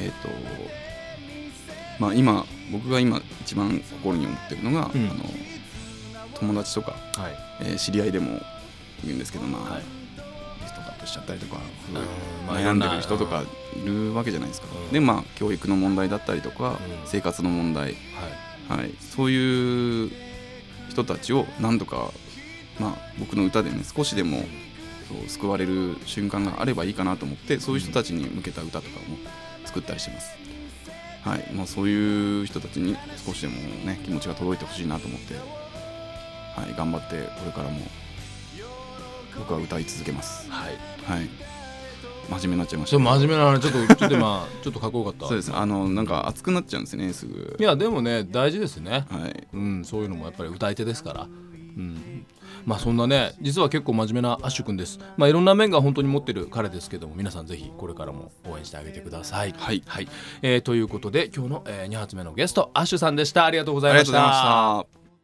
まあ、僕が今一番心に思ってるのが、友達とか、知り合いでも言うんですけど、まあリストカットしちゃったりとか、悩んでる人とかいるわけじゃないですか。で、まあ教育の問題だったりとか、生活の問題、そういう人たちを何とか、まあ、僕の歌でね少しでもそう救われる瞬間があればいいかなと思って、そういう人たちに向けた歌とかも作ったりしてます。はい、まあ、そういう人たちに少しでもね気持ちが届いてほしいなと思って、はい、頑張ってこれからも僕は歌い続けます。はい、はい、真面目になっちゃいました。 真面目な話、ちょっと今ちょっとかっこよかった。 そうです。なんか熱くなっちゃうんですね、すぐ。 いやでもね大事ですね。 はい、 そういうのもやっぱり歌い手ですから。 そんなね実は結構真面目なアッシュ君です。いろんな面が本当に持ってる彼ですけども、皆さんぜひこれからも応援してあげてください。はい、ということで今日の、2発目のゲストアッシュさんでした。ありがとうございました。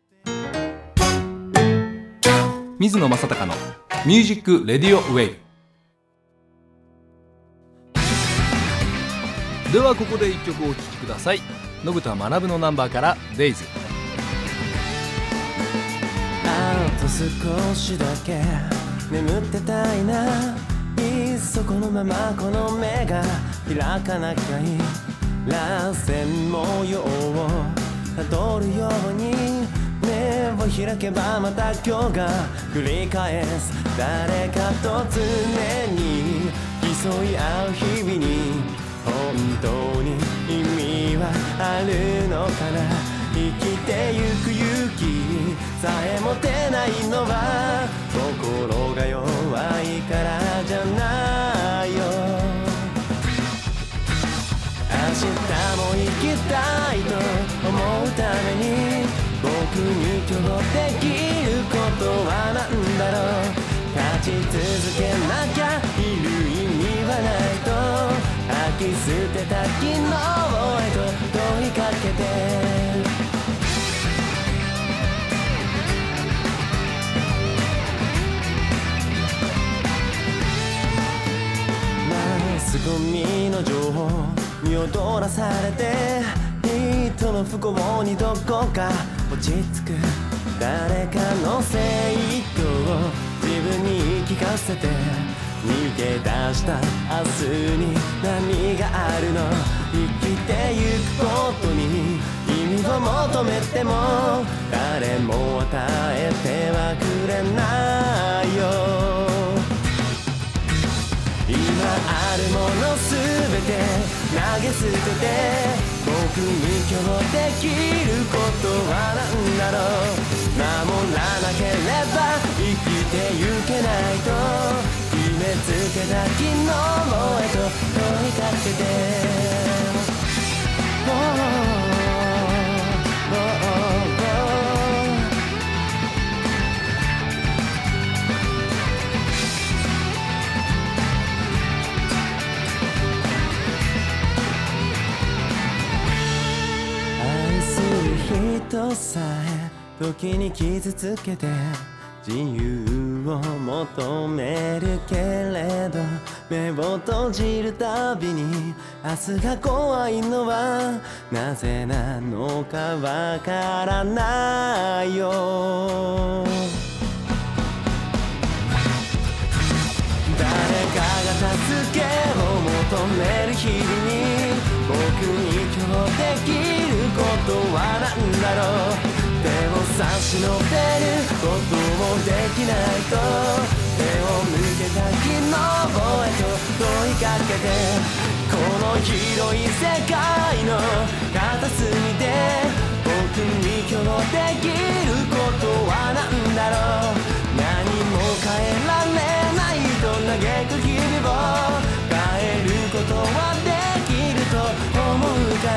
水野正孝のミュージックレディオウェイではここで1曲お聴きください。信田学のナンバーからデイズ。 あと少しだけ眠ってたいな、いっそこのままこの目が開かなきゃいい。螺旋模様をたどるように目を開けばまた今日が繰り返す。誰かと常に競い合う日々に本当に意味はあるのかな。生きてゆく勇気さえ持てないのは心が弱いからじゃないよ。明日も生きたいと思うために僕に今日できることはなんだろう。立ち続けなきゃいる意味はないと吐き捨てた昨日へと問いかけて、マスコミの情報に踊らされて人の不幸にどこか落ち着く。誰かのせいと自分に言い聞かせて逃げ出した明日に何があるの。生きてゆくことに意味を求めても誰も与えてはくれないよ。今あるものすべて投げ捨てて僕に今日できることは何だろう。守らなければ生きてゆけないと決めつけた昨日へと問いかけて、愛する人さえ時に傷つけて自由を求めるけれど目を閉じるたびに明日が怖いのはなぜなのかわからないよ。誰かが助けを求める日々に僕に今日できることは何だろう。手を差し伸べることもできないと手を向けた昨日へと問いかけて、この広い世界の片隅で僕に今日できることは何だろう。何も変えられないと嘆く日々を変えることはできると思うから。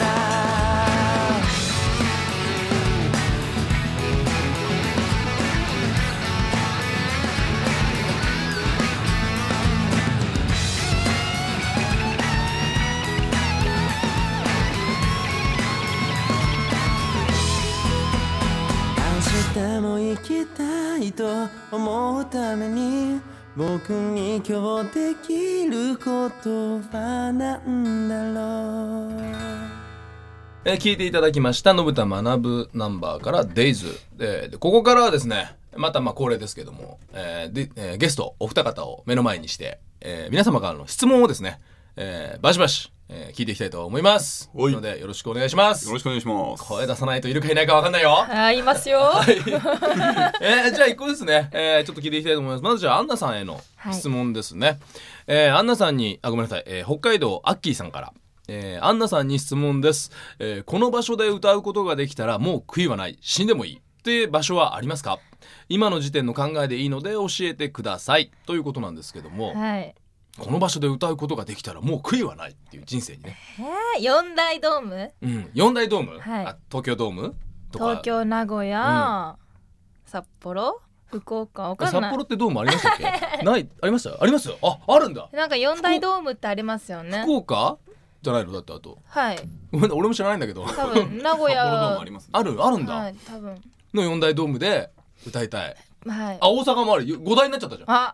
明日も生きたいと思うために僕に今日できることはなんだろう。 聞いていただきました信田学ナンバーからデイズで、ここからはですねまた恒例ですけども、ゲストお二方を目の前にして、皆様からの質問をですね、バシバシ聞いていきたいと思いますのでよろしくお願いします。 よろしくお願いします。 声出さないといるかいないか分かんないよ。 いますよ。 はい、じゃあ一個ですね、ちょっと聞いていきたいと思います。まずじゃあアンナさんへの質問ですね、アンナさんにごめんなさい、北海道アッキーさんから、アンナさんに質問です、この場所で歌うことができたらもう悔いはない、死んでもいいっていう場所はありますか？今の時点の考えでいいので教えてくださいということなんですけども、 はい、 この場所で歌うことができたらもう悔いはないっていう人生にね、 4大ドーム、 4大ドーム、 はい、 東京ドームとか東京、名古屋、札幌、 福岡わかんない。 札幌ってドームありましたっけ？ないありました？ありますよ。あるんだ。 なんか4大ドームってありますよね。 福岡じゃないのだってあと。 はい。 ごめん俺も知らないんだけど。 多分名古屋札幌ドームありますね。 あるんだ。 はい多分の4大ドームで歌いたい。 はい。 大阪もある。5大になっちゃったじゃん。 あ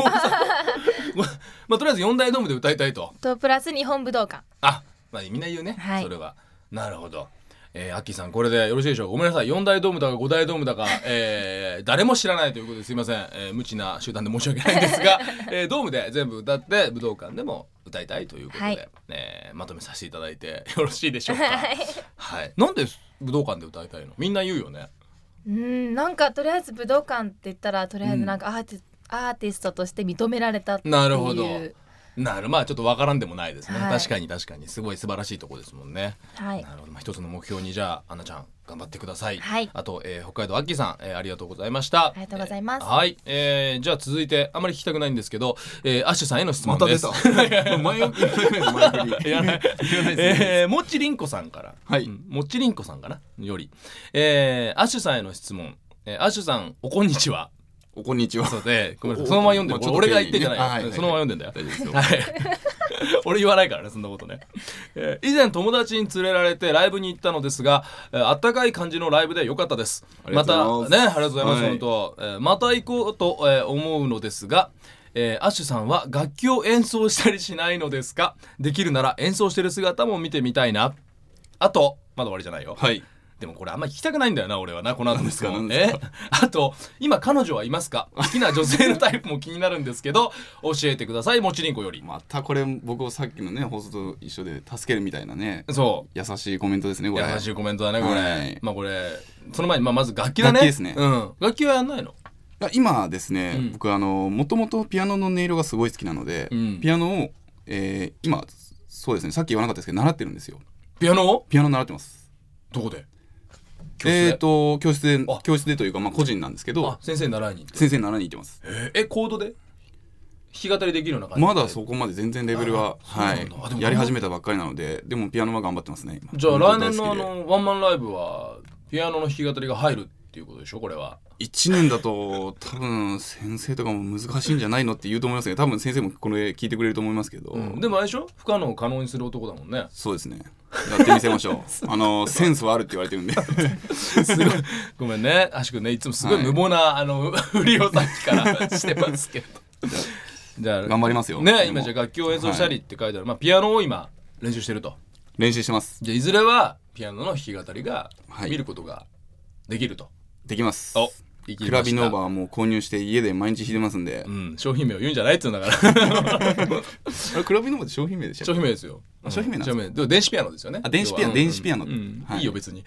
まあとりあえず4大ドームで歌いたいと。 とプラス日本武道館。 まあみんな言うね。 はいそれは。なるほど。アッキーさんこれでよろしいでしょうか。ごめんなさい4大ドームだか5大ドームだか、誰も知らないということですいません、無知な集団で申し訳ないんですが、ドームで全部歌って武道館でも歌いたいということで、 はいまとめさせていただいてよろしいでしょうか。はい、なんで武道館で歌いたいの？みんな言うよね。 なんかとりあえず武道館って言ったらとりあえずなんかアーティストとして認められたっていう。 なるほど。まあちょっとわからんでもないですね、 はい、 確かにすごい素晴らしいところですもんね。 はい。 なるほど、一つの目標にじゃあアンナちゃん頑張ってください。 はい。 あと、北海道アッキーさん、ありがとうございました。 ありがとうございます。 はい、じゃあ続いてあんまり聞きたくないんですけど、アッシュさんへの質問です。 また出た。前置きもっちりんこさんから、 はい、 もっちりんこさんかなより、アッシュさんへの質問、アッシュさんおこんにちは。 おこんにちは。 そうで、ごめんなさい、そのまま読んでる。俺が言ってんじゃないよ、そのまま読んでんだよ。 大丈夫ですよ。 はい。俺言わないからねそんなことね。以前友達に連れられてライブに行ったのですが、あったかい感じのライブで良かったです。またね、ありがとうございます、本当、また行こうと、思うのですが、アッシュさんは楽器を演奏したりしないのですか？できるなら演奏してる姿も見てみたいな。あとまだ終わりじゃないよ。 はい。 でもこれあんまり聞きたくないんだよな俺はな、この後ですからね。あと今彼女はいますか？好きな女性のタイプも気になるんですけど教えてください。もちりんこより。 またこれ僕をさっきのね放送と一緒で助けるみたいなね、 そう優しいコメントですねこれ。 優しいコメントだねこれ、 はい、 まあこれその前にまず楽器だね。 楽器ですね。 楽器はやんないの？ 今ですね、僕もともとピアノの音色がすごい好きなので、ピアノを、今そうですね、さっき言わなかったですけど習ってるんですよ。 ピアノ習ってます。 どこで？ 教室でというか、まあ、個人なんですけど、 先生に習いに行ってます。 コードで弾き語りできるような感じ？ まだそこまで全然レベルは、はい、やり始めたばっかりなので、でもピアノは頑張ってますね今。 じゃあ来年のワンマンライブはピアノの弾き語りが入るっていうことでしょこれは。 1年だと多分先生とかも難しいんじゃないのって言うと思いますけど、多分先生もこれ聞いてくれると思いますけど、 でもあれでしょ、不可能を可能にする男だもんね。 そうですね、やってみせましょう。センスはあるって言われてるんですごいごめんねアシ君ね、いつもすごい無謀な、振りをさっきからしてますけどじゃあ頑張りますよね。今じゃあ楽器を演奏したりって書いてある、まあ、ピアノを今練習してると。 練習してます。 じゃあいずれはピアノの弾き語りが見ることができると。 できます。 クラビノーバーも購入して家で毎日弾いてますんで、 商品名を言うんじゃないって言うんだからあれクラビノーバーって商品名でしたっけ？ 商品名ですよ。 商品名なんですか？ でも電子ピアノですよね。 電子ピアノ、 いいよ別に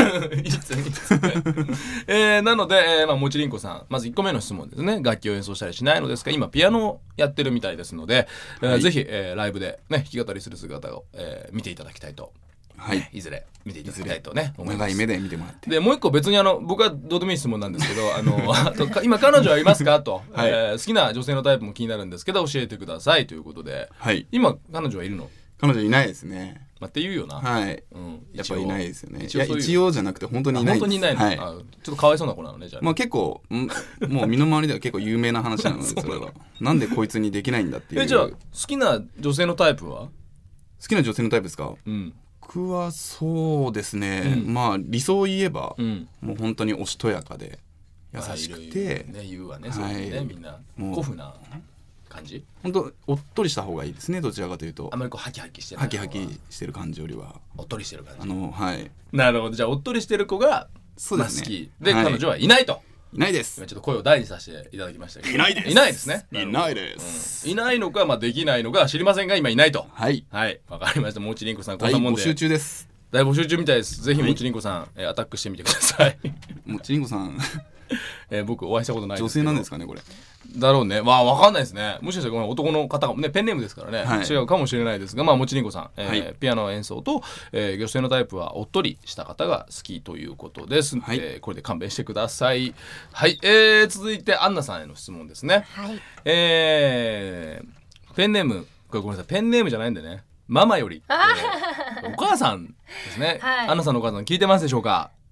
なので、もちりんこさんまず1個目の質問ですね。楽器を演奏したりしないのですか？今ピアノをやってるみたいですので、ぜひ、ライブで、ね、弾き語りする姿を、見ていただきたいと。はい、いずれ見ていただきたいとね思います。 長い目で見てもらって。 でもう一個別に僕はどうでもいい質問なんですけどあと今彼女はいますかと、好きな女性のタイプも気になるんですけど教えてくださいということで、今彼女はいるの？ 彼女いないですね。 って言うよな。 はい、やっぱいないですよね。一応じゃなくて本当にいないです。 本当にいないの、ちょっとかわいそうな子なのねじゃあ。 まあ結構もう身の回りでは結構有名な話なのでそれはなんでこいつにできないんだっていう。 じゃあ好きな女性のタイプは？ 好きな女性のタイプですか？僕はそうですね、まあ理想を言えば、もう本当におしとやかで優しくて、 言うわね、そういうね、みんな古風な感じ。 本当おっとりした方がいいですね。どちらかというとあんまりこうハキハキしてる、 ハキハキしてる感じよりはおっとりしてる感じ。 はい。 なるほど。じゃあおっとりしてる子が好きで、彼女はいないと。 いないです。 今ちょっと声を大にさせていただきましたけど、 いないです。 いないですね。 いないです。 いないのか、まあできないのか知りませんが今いないと。 はいはい、わかりました。もちりんこさんこんなもんで大募集中です。 大募集中みたいです。ぜひもちりんこさん、アタックしてみてください。 もちりんこさん僕お会いしたことないですけど。女性なんですかねこれ。 だろうね。わかんないですね。もしかしたら男の方がねペンネームですからね、違うかもしれないですが、まあもちりんこさん、ピアノ演奏と、女性のタイプはおっとりした方が好きということです。これで勘弁してください。はい、続いてアンナさんへの質問ですね。 はい。 ペンネーム、これごめんなさい、ペンネームじゃないんでね。ママより、お母さんですね。アンナさんのお母さん聞いてますでしょうか？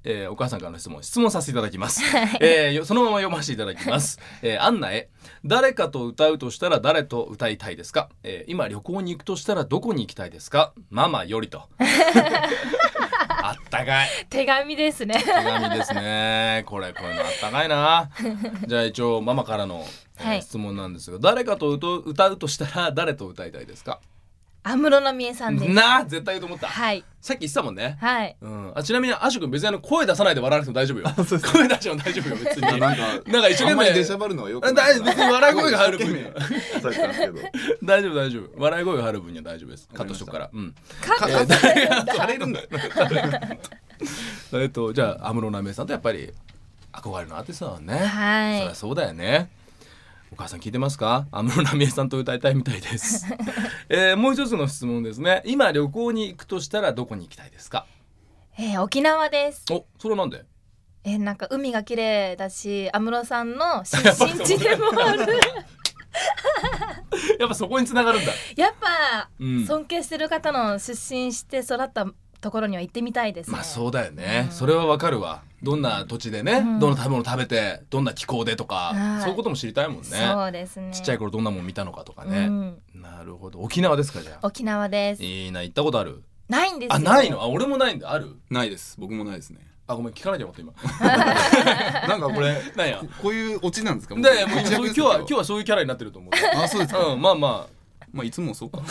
お母さんからの質問させていただきます、そのまま読ませていただきます、アンナへ、誰かと歌うとしたら誰と歌いたいですか、今旅行に行くとしたらどこに行きたいですか、ママよりとあったかい手紙ですね。 手紙ですね。こういうのあったかいなじゃあ一応ママからの、質問なんですが、誰かと歌うとしたら誰と歌いたいですか。 安室奈美恵さんです。 絶対言うと思った、 はい、 さっき言ってたもんね。 はい、 ちなみにアシュ君別に声出さないで笑わなくても大丈夫よ。声出しても大丈夫よ別に。 なんか一生懸命出しゃばるのはよくない。 別に笑い声が入る分には大丈夫笑い声が入る分には大丈夫です。カットしとくから。 されるんだよ。 じゃあ安室奈美恵さんとやっぱり憧れのアーティストだね。 はい、 そりゃそうだよね。お母さん聞いてますか。安室奈美恵さんと歌いたいみたいですもう一つの質問ですね。今旅行に行くとしたらどこに行きたいですか。 沖縄です。 それはなんで。 なんか海が綺麗だし、安室さんの出身地でもあるやっぱそこに繋がるんだ。 やっぱ、尊敬してる方の出身して育ったところには行ってみたいですね。 そうだよね、それはわかるわ。どんな土地でね、どんな食べ物食べてどんな気候でとか、そういうことも知りたいもんね。 そうですね。 ちっちゃい頃どんなもん見たのかとかね、なるほど。沖縄ですか。じゃあ沖縄です。 いいな。行ったことある。 ないんですよ。 ないの。俺もないんだ。ある。 ないです。僕もないですね。 ごめん、聞かなきゃよかった今なんかこれなんやこういうオチなんですか。 今日はそういうキャラになってると思う。 そうですか。 まあいつもそうか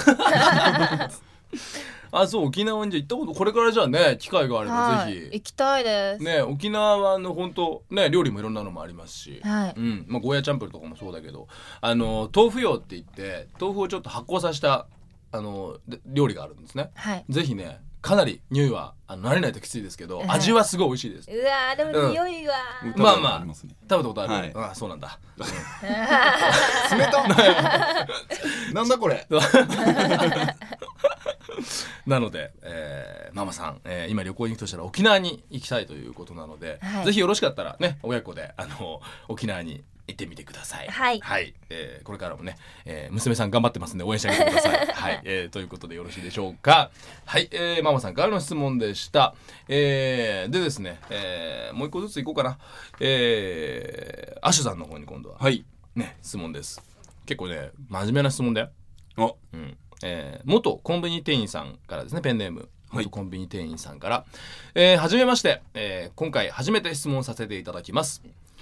そう。沖縄にじゃ行ったこと、これからじゃあね、機会があればぜひ行きたいですね。沖縄の本当ね、料理もいろんなのもありますし、ゴーヤチャンプルとかもそうだけど、豆腐用って言って豆腐をちょっと発酵させた料理があるんですね。ぜひね、かなり匂いは慣れないときついですけど、味はすごい美味しいです。 うわでも匂いは、 まあ食べたことある。そうなんだ。 冷たなんだこれなので、ママさん、今旅行に行くとしたら沖縄に行きたいということなので、ぜひよろしかったらね、親子で沖縄に行ってみてください。 はい、 これからもね、娘さん頑張ってますんで応援してあげてください。ということでよろしいでしょうか。ママさんからの質問でした。でですね、もう一個ずついこうかな。アシュさんの方に今度は、質問です。結構ね真面目な質問だよ。元コンビニ店員さんからですね。ペンネーム元コンビニ店員さんから、はじめまして、今回初めて質問させていただきます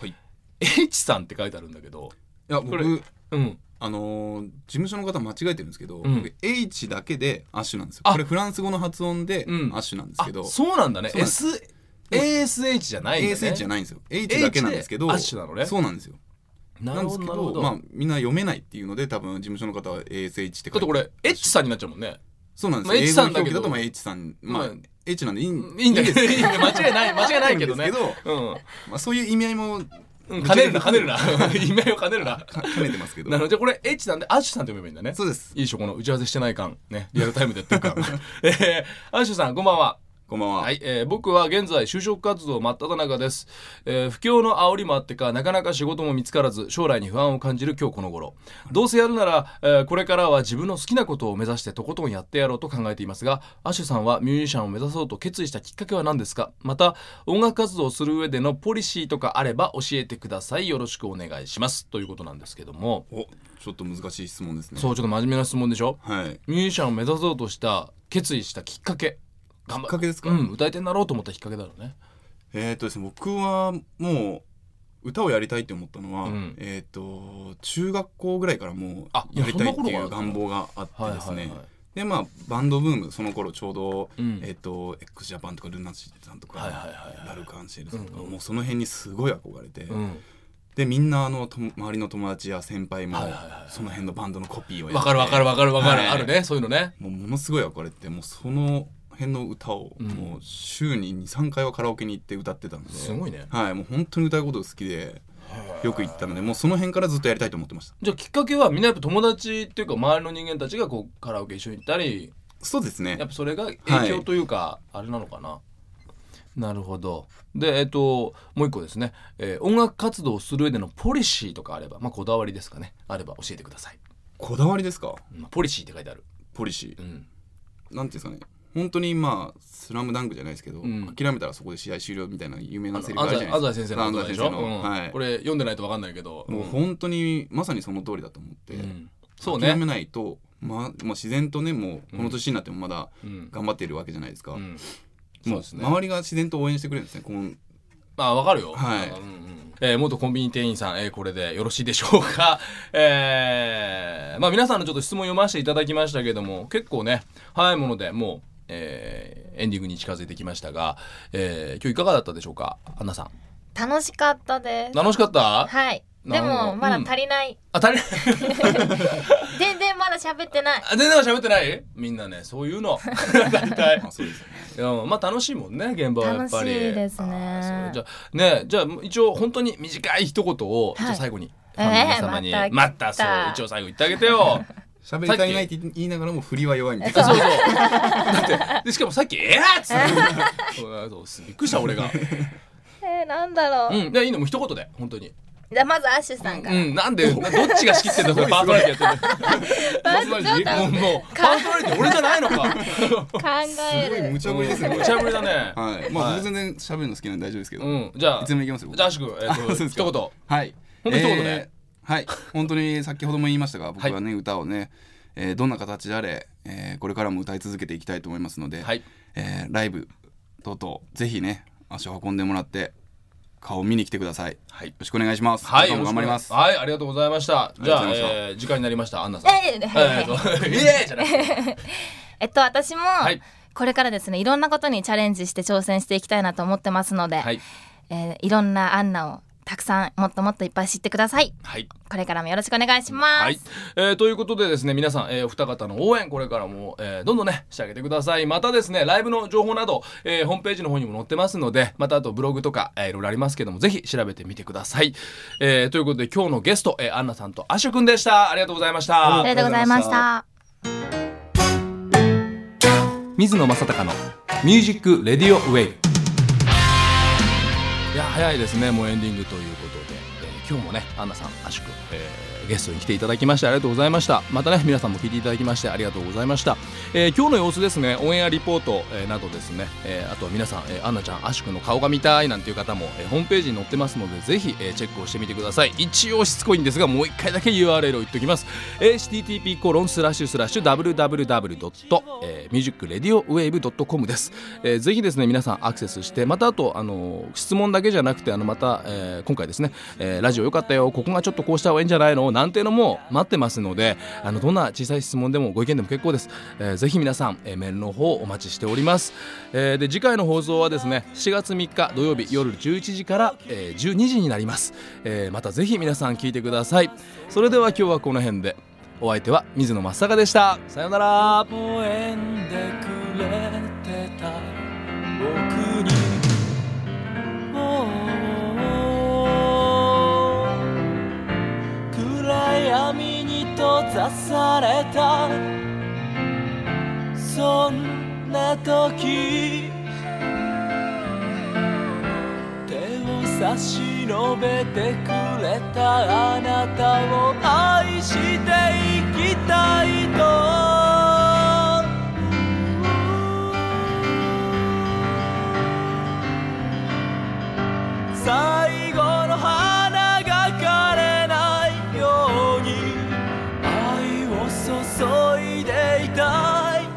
。H さんって書いてあるんだけど、 いや僕事務所の方間違えてるんですけど、僕 H だけでアッシュなんですよ。これフランス語の発音でアッシュなんですけど、 そうなんだね。ASH じゃないんだね。 ASH じゃないんですよ。H だけなんですけど、 アッシュなのね。 そうなんですよ。 なんですけど、 みんな読めないっていうので、多分事務所の方は ASH って書いて、 これ H さんになっちゃうもんね。 そうなんです。英語表記だとH さん、H なんでいいんだけど、 間違いないけどね。 そういう意味合いも兼ねるな意味合いを兼ねるな兼ねてますけど。 なのでこれ H さんでアッシュさんって読めばいいんだね。 そうです。 いいでしょ、この打ち合わせしてない感ね、リアルタイムでやってる感アッシュさんこんばんは。 こんばんは。 僕は現在就職活動真っ只中です。不況の煽りもあってかなかなか仕事も見つからず将来に不安を感じる今日この頃、どうせやるなら、これからは自分の好きなことを目指してとことんやってやろうと考えていますが、アッシュさんはミュージシャンを目指そうと決意したきっかけは何ですか。また音楽活動をする上でのポリシーとかあれば教えてください。よろしくお願いしますということなんですけども。 ちょっと難しい質問ですね。 そう、ちょっと真面目な質問でしょ。ミュージシャンを目指そうとした決意したきっかけですか。 歌い手になろうと思ったきっかけだろうね。 ですね、僕はもう歌をやりたいって思ったのは、中学校ぐらいからもうやりたいっていう願望があってですね。でバンドブームその頃ちょうど、x ジャパンとかルナシーさんとか、ラルク・アンシェルさんとか、もうその辺にすごい憧れて、でみんな周りの友達や先輩もその辺のバンドのコピーをやって、 わかる、あるね、そういうのね。 ものすごい憧れて、もうその辺の歌をもう週に 2,3 回はカラオケに行って歌ってたので、 すごいね。 もう本当に歌うことが好きでよく行ったので、もうその辺からずっとやりたいと思ってました。 じゃあきっかけはみんなやっぱ友達っていうか周りの人間たちがこうカラオケ一緒に行ったり。 そうですね、 やっぱそれが影響というか、あれなのかな。なるほど。でもう一個ですね、音楽活動をする上でのポリシーとかあれば、こだわりですかね、あれば教えてください。 こだわりですか。 ポリシーって書いてある。 ポリシー、なんていうんですかね、 本当にまあスラムダンクじゃないですけど、諦めたらそこで試合終了みたいな有名なセリフあるじゃないですか。 安西先生のでしょ、はい、これ読んでないと分かんないけど、 もう本当にまさにその通りだと思って、そうね、諦めないと、もう自然とね、もうこの年になってもまだ頑張っているわけじゃないですか。もう周りが自然と応援してくれるんですね。 分かるよ、はい。元コンビニ店員さん、これでよろしいでしょうか。皆さんのちょっと質問読ませていただきましたけども、結構ね早いものでもう、エンディングに近づいてきましたが、今日いかがだったでしょうか、アンナさん。 楽しかったです。 楽しかった？ はい。でもまだ足りない、 足りない全然まだ喋ってない。 全然喋ってない？みんなねそういうの大体そうですね。楽しいもんね、現場はやっぱり。 楽しいですね。 じゃあ一応本当に短い一言を、じゃあ最後にファンの皆様に、そう一応最後言ってあげてよ。 喋り足りないって言いながらも振りは弱いみたいな。そうだってでしかもさっきっつってびっくりした俺が。 なんだろう。 いいの、もう一言で本当に。 じゃあまずアッシュさんから。 なんでどっちが仕切ってんだ、それパーソナリティやってる。パーソナリティもうパーソナリティ俺じゃないのか。 考える。 すごい無茶ぶりですね。 無茶ぶりだね。 はい。僕全然喋るの好きなんで大丈夫ですけど。 じゃあいつでもいきますよ。 じゃあアッシュ君、一言。 はい。 本当一言ね。 はい。本当に先ほども言いましたが、僕はね歌をね、どんな形であれこれからも歌い続けていきたいと思いますので、ライブ等々ぜひね足を運んでもらって顔を見に来てください。よろしくお願いします。 はい、 頑張ります。 はい、ありがとうございました。じゃあ時間になりました。アンナさん。 私もこれからですね、いろんなことにチャレンジして挑戦していきたいなと思ってますので、いろんなアンナをたくさんもっともっといっぱい知ってください。これからもよろしくお願いします。 ということでですね、皆さん、お二方の応援これからも、どんどんねしてあげてください。またですね、ライブの情報など、ホームページの方にも載ってますので、またあとブログとか、いろいろありますけども、ぜひ調べてみてください。ということで今日のゲスト、アンナさんとアッシュくんでした。ありがとうございました。 ありがとうございました。 水野正孝のミュージックレディオウェイ。いや早いですね、もうエンディングということで、今日もねアンナさん、アッシュ君、ゲストに来ていただきましてありがとうございました。またね皆さんも聞いていただきましてありがとうございました。今日の様子ですね、オンエアリポート、などですね、あとは皆さん、アンナちゃん、アッシュ君の顔が見たいなんていう方も、ホームページに載ってますのでぜひ、チェックをしてみてください。一応しつこいんですがもう一回だけ URL を言っておきます。http://www.musicradiowave.com です。ぜひですね皆さんアクセスして、またあと質問だけじゃなくてまた、今回ですね、ラジオ良かったよ、ここがちょっとこうした方がいいんじゃないのなんていうのも待ってますので、どんな小さい質問でもご意見でも結構です。ぜひ皆さん、メールの方お待ちしております。で次回の放送はですね7月3日土曜日夜11時から、12時になります。またぜひ皆さん聞いてください。それでは今日はこの辺で、お相手は水野正孝でした。さようなら。 微笑んでくれてた僕に暗闇に閉ざされたそんな時、手を差し伸べてくれたあなたを愛していきたいと最後の花が枯れないように愛を注いでいたい。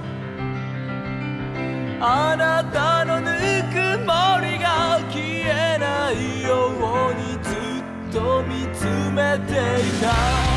あなたのぬくもりが消えないようにずっと見つめていた。